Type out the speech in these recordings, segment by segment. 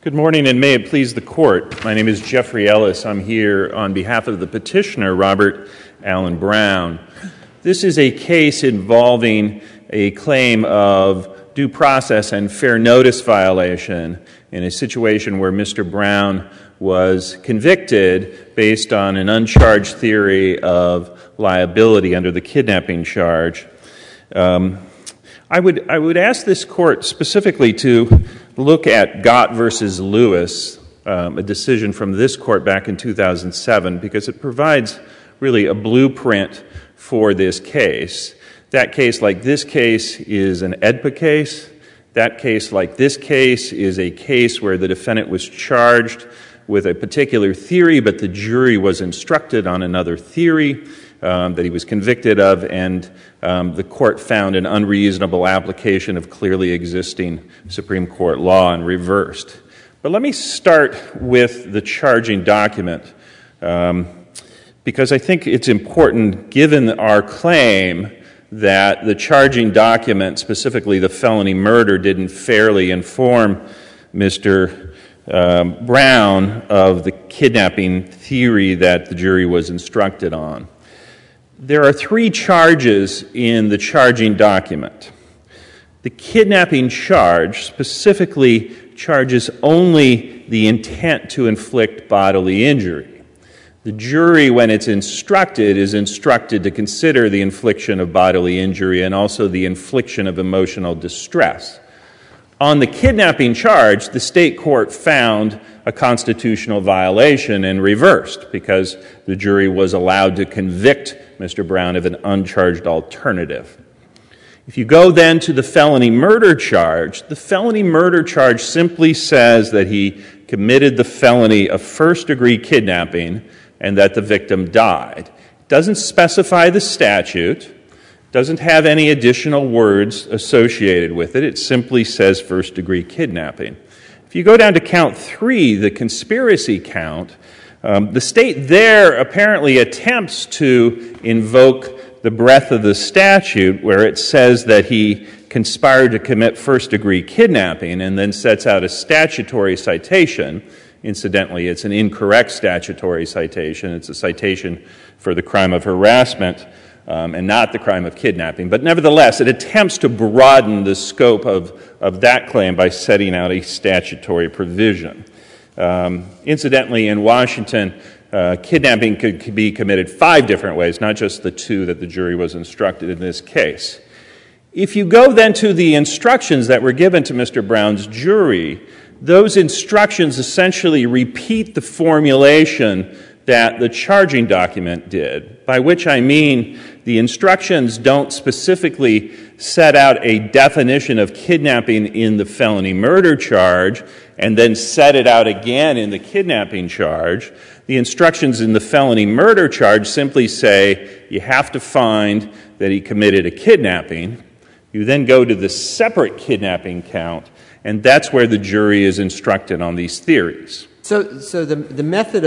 Good morning, and may it please the Court. My name is Jeffrey Ellis. I'm here on behalf of the petitioner, Robert Allen Brown. This is a case involving a claim of due process and fair notice violation in a situation where Mr. Brown was convicted based on an uncharged theory of liability under the kidnapping charge. I would ask this Court specifically to look at Gott versus Lewis, a decision from this Court back in 2007, because it provides really a blueprint for this case. That case, like this case, is an AEDPA case. That case, like this case, is a case where the defendant was charged with a particular theory, but the jury was instructed on another theory that he was convicted of, and the Court found an unreasonable application of clearly existing Supreme Court law and reversed. But let me start with the charging document, because I think it's important, given our claim that the charging document, specifically the felony murder, didn't fairly inform Mr. Brown of the kidnapping theory that the jury was instructed on. There are three charges in the charging document. The kidnapping charge specifically charges only the intent to inflict bodily injury. The jury, when it's instructed, is instructed to consider the infliction of bodily injury and also the infliction of emotional distress. On the kidnapping charge, the state court found a constitutional violation and reversed because the jury was allowed to convict Mr. Brown of an uncharged alternative. If you go then to the felony murder charge, the felony murder charge simply says that he committed the felony of first-degree kidnapping and that the victim died. It doesn't specify the statute, doesn't have any additional words associated with it. It simply says first-degree kidnapping. If you go down to count 3, the conspiracy count, the state there apparently attempts to invoke the breadth of the statute where it says that he conspired to commit first-degree kidnapping and then sets out a statutory citation. Incidentally, it's an incorrect statutory citation. It's a citation for the crime of harassment and not the crime of kidnapping. But nevertheless, it attempts to broaden the scope of that claim by setting out a statutory provision. Incidentally, in Washington, kidnapping could be committed 5 different ways, not just the 2 that the jury was instructed in this case. If you go then to the instructions that were given to Mr. Brown's jury, those instructions essentially repeat the formulation that the charging document did, by which I mean the instructions don't specifically set out a definition of kidnapping in the felony murder charge and then set it out again in the kidnapping charge. The instructions in the felony murder charge simply say you have to find that he committed a kidnapping. You then go to the separate kidnapping count, and that's where the jury is instructed on these theories. So the method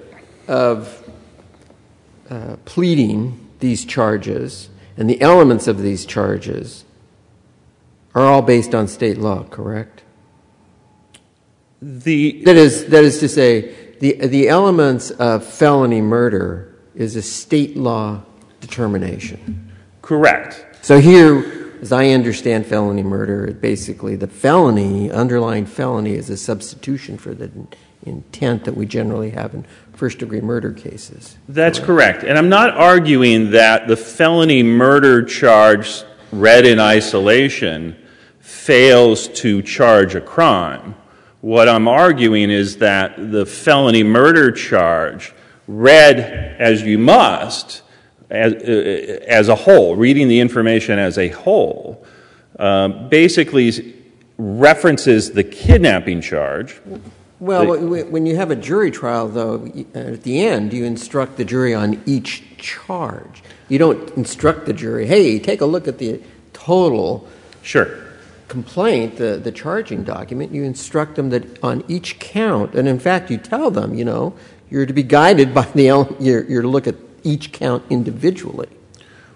of pleading these charges and the elements of these charges are all based on state law, correct? That is to say, the elements of felony murder is a state law determination. Correct. So here, as I understand felony murder, basically the underlying felony is a substitution for the intent that we generally have in first-degree murder cases. That's correct. And I'm not arguing that the felony murder charge read in isolation fails to charge a crime. What I'm arguing is that the felony murder charge, read as you must, as a whole, reading the information as a whole, basically references the kidnapping charge. Well, when you have a jury trial, though, at the end, you instruct the jury on each charge. You don't instruct the jury, hey, take a look at the total complaint, the charging document. You instruct them that on each count, and in fact, you tell them, you're to be guided by you're to look at each count individually.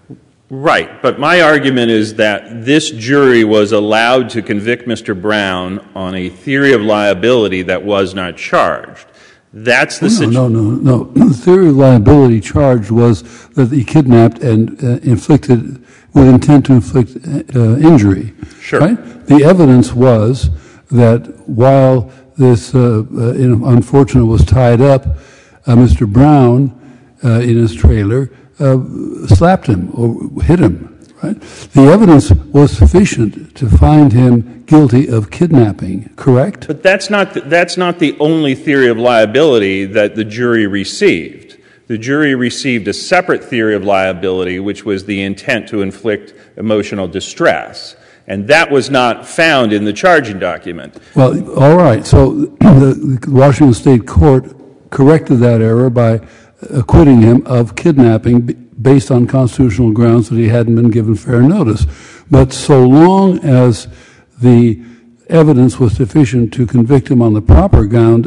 Right, but my argument is that this jury was allowed to convict Mr. Brown on a theory of liability that was not charged. That's the situation. No. The theory of liability charge was that he kidnapped and inflicted, with intent to inflict injury. Sure. Right? The evidence was that while this unfortunate was tied up, Mr. Brown, in his trailer, slapped him or hit him. Right? The evidence was sufficient to find him guilty of kidnapping, correct? But that's not the only theory of liability that the jury received. The jury received a separate theory of liability, which was the intent to inflict emotional distress. And that was not found in the charging document. Well, all right. So the Washington State Court corrected that error by acquitting him of kidnapping based on constitutional grounds that he hadn't been given fair notice. But so long as the evidence was sufficient to convict him on the proper ground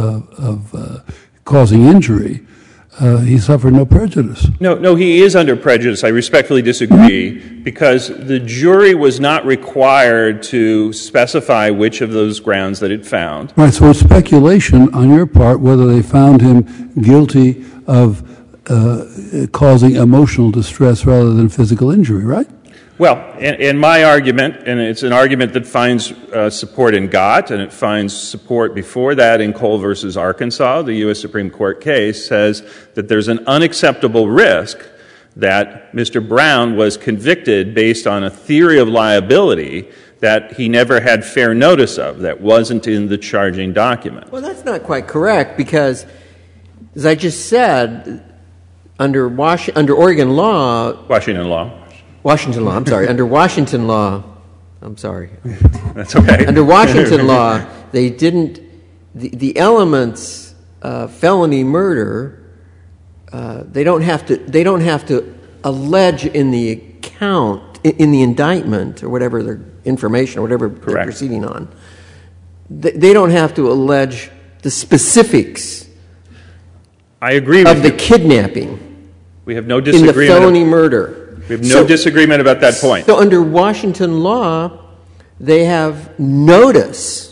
of causing injury, he suffered no prejudice. No, he is under prejudice. I respectfully disagree, because the jury was not required to specify which of those grounds that it found. Right, so it's speculation on your part whether they found him guilty of causing emotional distress rather than physical injury, right? Well, in my argument, and it's an argument that finds support in Gott, and it finds support before that in Cole versus Arkansas, the U.S. Supreme Court case, says that there's an unacceptable risk that Mr. Brown was convicted based on a theory of liability that he never had fair notice of, that wasn't in the charging document. Well, that's not quite correct, because, as I just said, under Oregon law... Washington law, under Washington law, That's okay. Under Washington law, they didn't, the elements of felony murder, they don't have to allege in the account, in the indictment, or whatever their information, or whatever they're proceeding on. They don't have to allege the specifics I agree with of the kidnapping. We have no disagreement. In the felony murder. We have no disagreement about that point. So under Washington law, they have notice.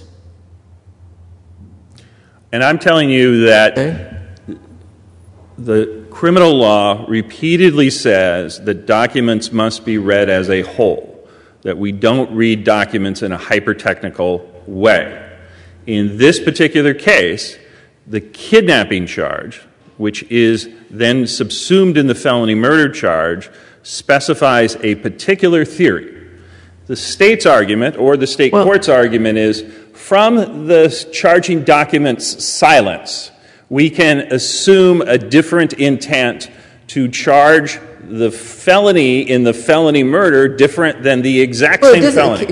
And I'm telling you that the criminal law repeatedly says that documents must be read as a whole, that we don't read documents in a hyper-technical way. In this particular case, the kidnapping charge, which is then subsumed in the felony murder charge, specifies a particular theory. The state's argument, or the state court's argument, is from the charging document's silence, we can assume a different intent to charge the felony in the felony murder different than the exact same felony.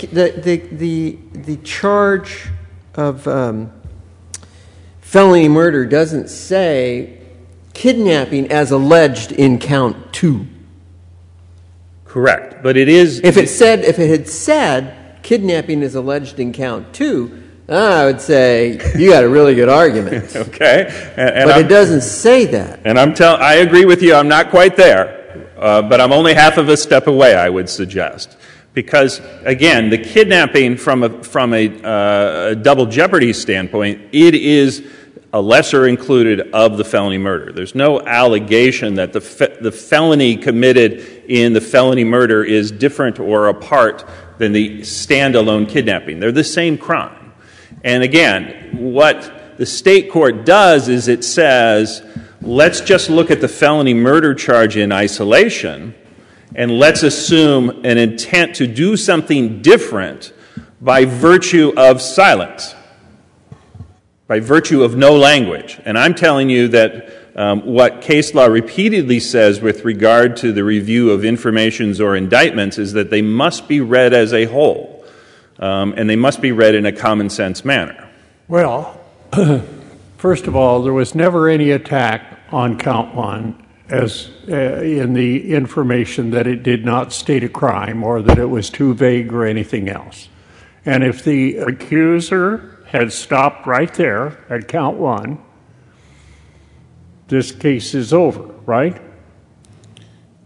The charge of felony murder doesn't say kidnapping as alleged in count 2. Correct, but it is... If it had said kidnapping is alleged in count 2, I would say you got a really good argument. Okay. But it doesn't say that. And I agree with you, I'm not quite there, but I'm only half of a step away, I would suggest. Because, again, the kidnapping from a double jeopardy standpoint, it is a lesser included of the felony murder. There's no allegation that the felony committed in the felony murder is different or apart than the standalone kidnapping. They're the same crime. And again, what the state court does is it says, let's just look at the felony murder charge in isolation, and let's assume an intent to do something different by virtue of silence, by virtue of no language. And I'm telling you that what case law repeatedly says with regard to the review of informations or indictments is that they must be read as a whole, and they must be read in a common sense manner. Well, first of all, there was never any attack on count 1 as in the information that it did not state a crime or that it was too vague or anything else. And if the accuser had stopped right there at count 1, this case is over, right?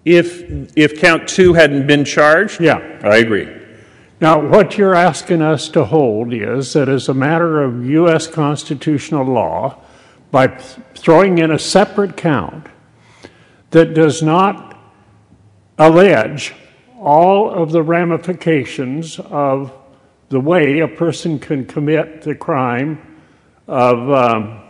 If count 2 hadn't been charged? Yeah. I agree. Now, what you're asking us to hold is that as a matter of U.S. constitutional law, by throwing in a separate count that does not allege all of the ramifications of the way a person can commit the crime of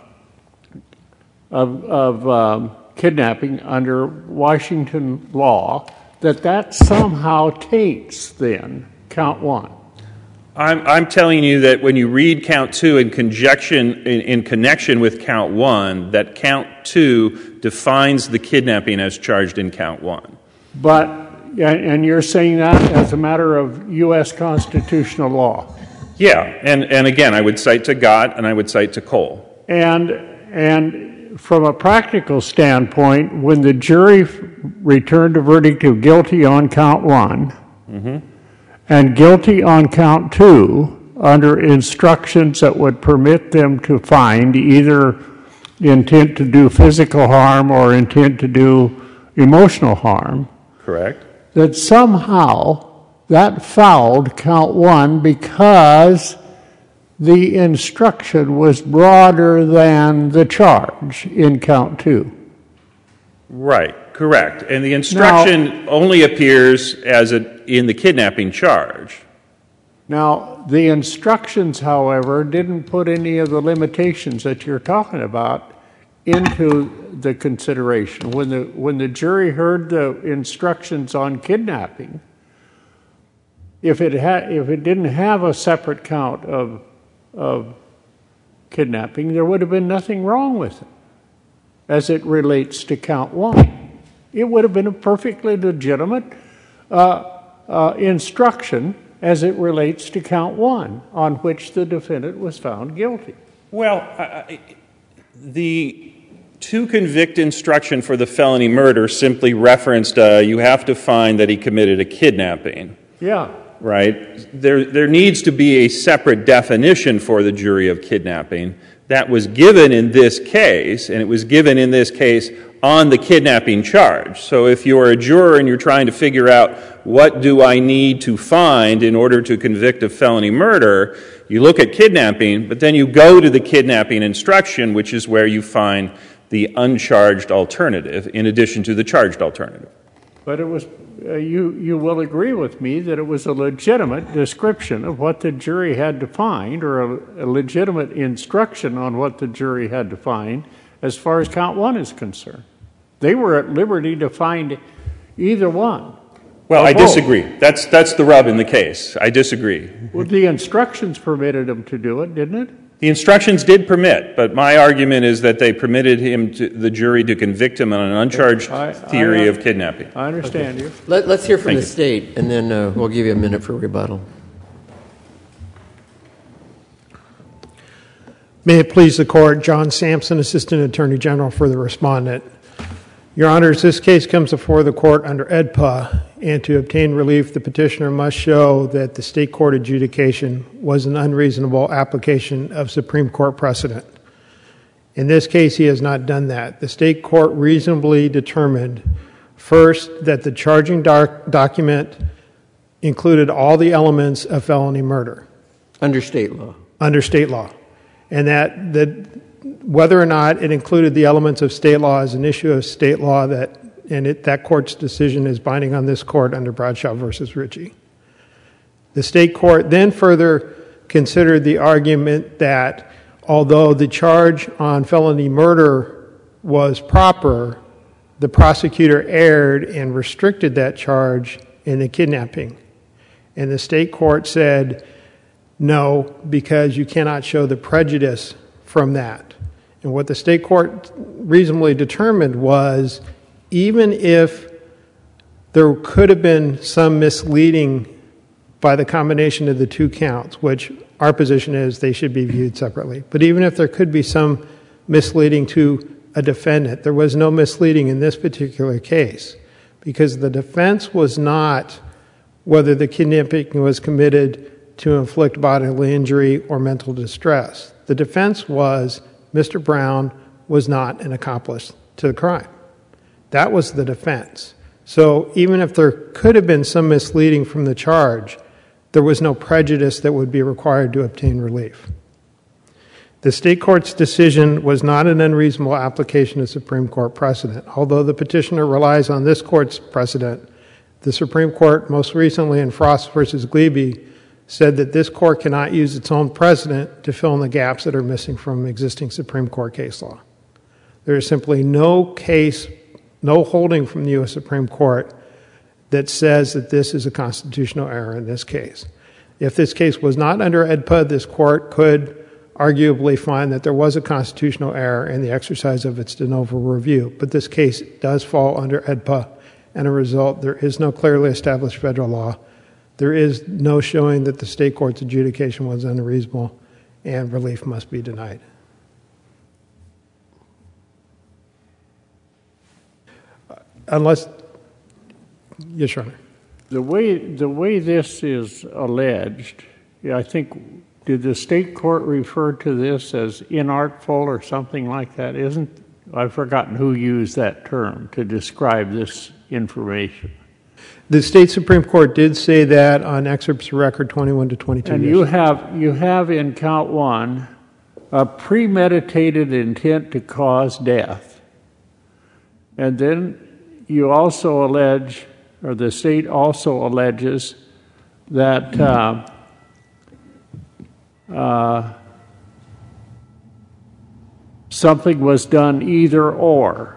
kidnapping under Washington law, that somehow taints then count 1. I'm telling you that when you read count 2 in connection with count 1, that count 2 defines the kidnapping as charged in count 1. And you're saying that as a matter of U.S. constitutional law? Yeah, and again, I would cite to Gott and I would cite to Cole. And from a practical standpoint, when the jury returned a verdict of guilty on count 1, and guilty on count 2 under instructions that would permit them to find either intent to do physical harm or intent to do emotional harm. Correct. That somehow that fouled count 1 because the instruction was broader than the charge in count 2. Right, correct. And the instruction only appears as in the kidnapping charge. Now, the instructions, however, didn't put any of the limitations that you're talking about into the consideration. When the jury heard the instructions on kidnapping, if it didn't have a separate count of kidnapping, there would have been nothing wrong with it as it relates to count 1. It would have been a perfectly legitimate instruction as it relates to count 1, on which the defendant was found guilty. Well, the to convict instruction for the felony murder simply referenced you have to find that he committed a kidnapping. Yeah. Right? There needs to be a separate definition for the jury of kidnapping. That was given in this case, and it was given in this case on the kidnapping charge. So if you're a juror and you're trying to figure out what do I need to find in order to convict of felony murder, you look at kidnapping, but then you go to the kidnapping instruction, which is where you find the uncharged alternative in addition to the charged alternative. But it was you will agree with me that it was a legitimate description of what the jury had to find, or a legitimate instruction on what the jury had to find as far as count 1 is concerned. They were at liberty to find either one. Well, I disagree. That's the rub in the case. I disagree. Well, the instructions permitted them to do it, didn't it? The instructions did permit, but my argument is that they permitted the jury to convict him on an uncharged theory of kidnapping. I understand you. Let's hear from the state, and then we'll give you a minute for rebuttal. May it please the Court, John Sampson, Assistant Attorney General for the Respondent. Your Honors, this case comes before the Court under AEDPA, and to obtain relief, the petitioner must show that the state court adjudication was an unreasonable application of Supreme Court precedent. In this case, he has not done that. The state court reasonably determined, first, that the charging document included all the elements of felony murder. Under state law. Under state law. And that whether or not it included the elements of state law is an issue of state law that court's decision is binding on this court under Bradshaw versus Ritchie. The state court then further considered the argument that although the charge on felony murder was proper, the prosecutor erred and restricted that charge in the kidnapping. And the state court said, no, because you cannot show the prejudice from that. And what the state court reasonably determined was, even if there could have been some misleading by the combination of the two counts, which our position is they should be viewed separately, but even if there could be some misleading to a defendant, there was no misleading in this particular case, because the defense was not whether the kidnapping was committed to inflict bodily injury or mental distress. The defense was Mr. Brown was not an accomplice to the crime. That was the defense. So even if there could have been some misleading from the charge, there was no prejudice that would be required to obtain relief. The state court's decision was not an unreasonable application of Supreme Court precedent. Although the petitioner relies on this court's precedent, the Supreme Court, most recently in Frost versus Glebe, said that this court cannot use its own precedent to fill in the gaps that are missing from existing Supreme Court case law. There is simply no case, no holding from the U.S. Supreme Court that says that this is a constitutional error in this case. If this case was not under AEDPA, this court could arguably find that there was a constitutional error in the exercise of its de novo review. But this case does fall under AEDPA, and as a result, there is no clearly established federal law. There is no showing that the state court's adjudication was unreasonable, and relief must be denied. Unless, yes, Your Honor. The way this is alleged, I think, did the state court refer to this as inartful or something like that? I've forgotten who used that term to describe this information. The state Supreme Court did say that on excerpts of record 21 to 22. And you have in count one a premeditated intent to cause death. And then you also allege, or the state also alleges, that something was done either or.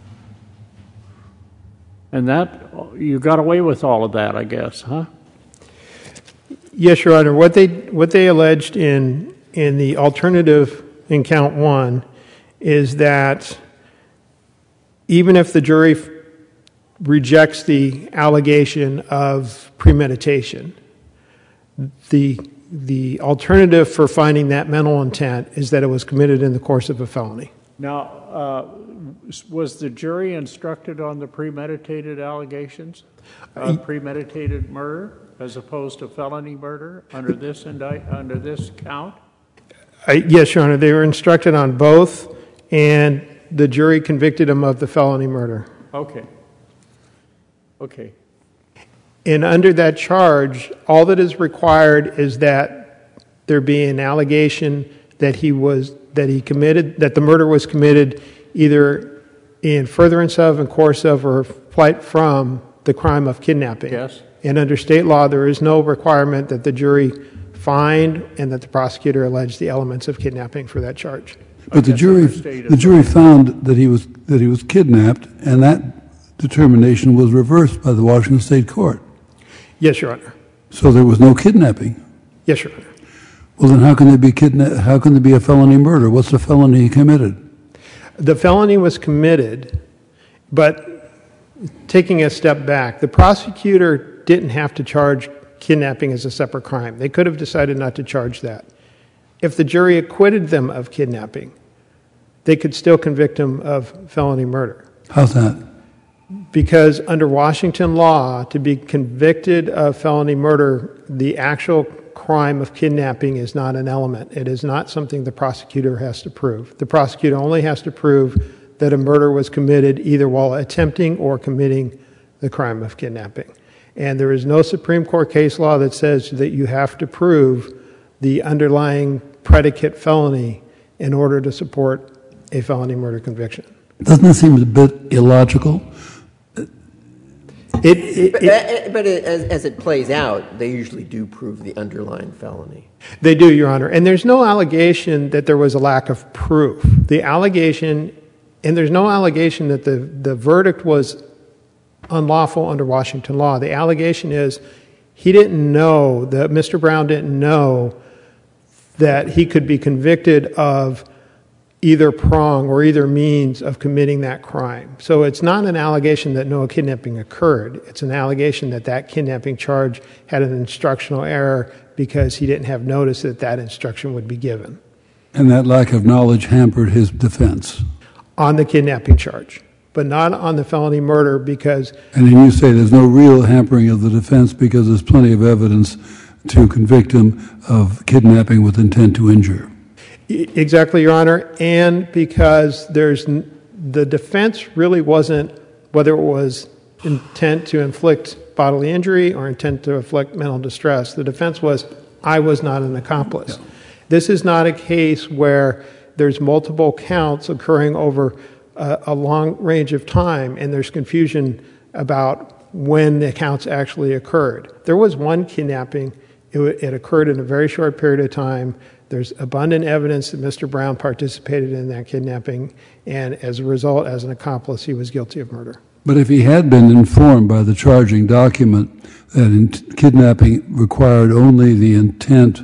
And that, you got away with all of that, I guess, huh? Yes, Your Honor. What they alleged in the alternative in count one is that even if the jury rejects the allegation of premeditation, the alternative for finding that mental intent is that it was committed in the course of a felony. Now, was the jury instructed on the premeditated allegations of premeditated murder as opposed to felony murder under this count? Yes, Your Honor. They were instructed on both, and the jury convicted him of the felony murder. Okay. And under that charge, all that is required is that there be an allegation that that the murder was committed either in furtherance of, in course of, or flight from the crime of kidnapping. Yes. And under state law, there is no requirement that the jury find and that the prosecutor allege the elements of kidnapping for that charge. But the jury found that he was kidnapped, and that determination was reversed by the Washington State Court. Yes, Your Honor. So there was no kidnapping. Yes, Your Honor. Well, then how can there be a felony murder? What's the felony he committed? The felony was committed, but taking a step back, the prosecutor didn't have to charge kidnapping as a separate crime. They could have decided not to charge that. If the jury acquitted them of kidnapping, they could still convict him of felony murder. How's that? Because under Washington law, to be convicted of felony murder, the actual crime of kidnapping is not an element. It is not something the prosecutor has to prove. The prosecutor only has to prove that a murder was committed either while attempting or committing the crime of kidnapping. And there is no Supreme Court case law that says that you have to prove the underlying predicate felony in order to support a felony murder conviction. Doesn't that seem a bit illogical? But as it plays out, they usually do prove the underlying felony. They do, Your Honor. And there's no allegation that there was a lack of proof. The allegation, and there's no allegation that the verdict was unlawful under Washington law. The allegation is he didn't know, that Mr. Brown didn't know that he could be convicted of either prong or either means of committing that crime. So it's not an allegation that no kidnapping occurred. It's an allegation that that kidnapping charge had an instructional error because he didn't have notice that that instruction would be given. And that lack of knowledge hampered his defense? On the kidnapping charge, but not on the felony murder because... And then you say there's no real hampering of the defense because there's plenty of evidence to convict him of kidnapping with intent to injure. Exactly, Your Honor, and because the defense really wasn't whether it was intent to inflict bodily injury or intent to inflict mental distress. The defense was, I was not an accomplice. Yeah. This is not a case where there's multiple counts occurring over a long range of time and there's confusion about when the counts actually occurred. There was one kidnapping. It occurred in a very short period of time. There's abundant evidence that Mr. Brown participated in that kidnapping, and as a result, as an accomplice, he was guilty of murder. But if he had been informed by the charging document that kidnapping required only the intent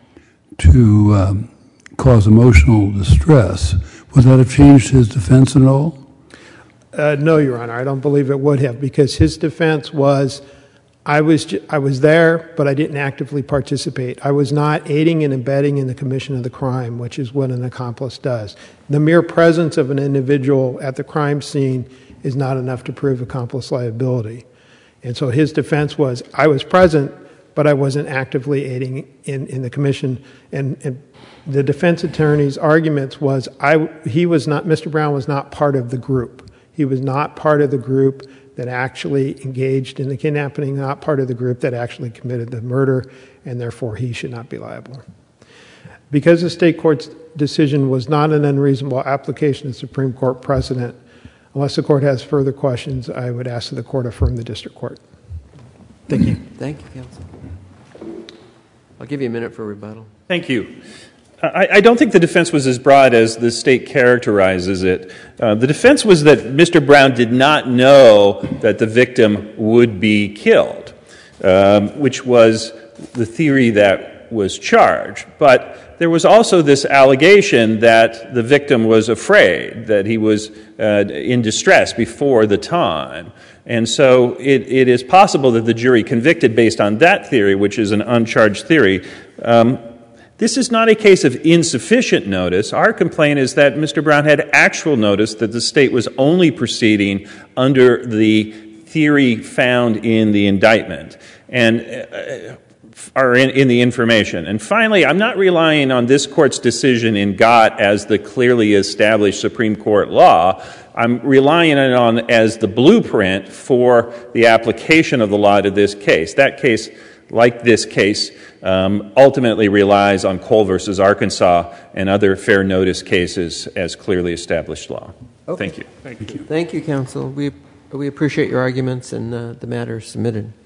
to cause emotional distress, would that have changed his defense at all? No, Your Honor. I don't believe it would have, because his defense was, I was there, but I didn't actively participate. I was not aiding and abetting in the commission of the crime, which is what an accomplice does. The mere presence of an individual at the crime scene is not enough to prove accomplice liability. And so his defense was, I was present, but I wasn't actively aiding in the commission. And the defense attorney's arguments was, Mr. Brown was not part of the group. He was not part of the group that actually engaged in the kidnapping, not part of the group that actually committed the murder, and therefore he should not be liable. Because the state court's decision was not an unreasonable application of Supreme Court precedent, unless the court has further questions, I would ask that the court affirm the district court. Thank you. Thank you, counsel. I'll give you a minute for rebuttal. Thank you. I don't think the defense was as broad as the state characterizes it. The defense was that Mr. Brown did not know that the victim would be killed, which was the theory that was charged. But there was also this allegation that the victim was afraid, that he was in distress before the time. And so it is possible that the jury convicted based on that theory, which is an uncharged theory. This is not a case of insufficient notice. Our complaint is that Mr. Brown had actual notice that the state was only proceeding under the theory found in the indictment and or in the information. And finally, I'm not relying on this court's decision in Gott as the clearly established Supreme Court law. I'm relying on it as the blueprint for the application of the law to this case. That case, like this case, ultimately relies on Cole versus Arkansas and other fair notice cases as clearly established law. Okay. Thank you. Thank you, counsel. We appreciate your arguments, and the matter is submitted.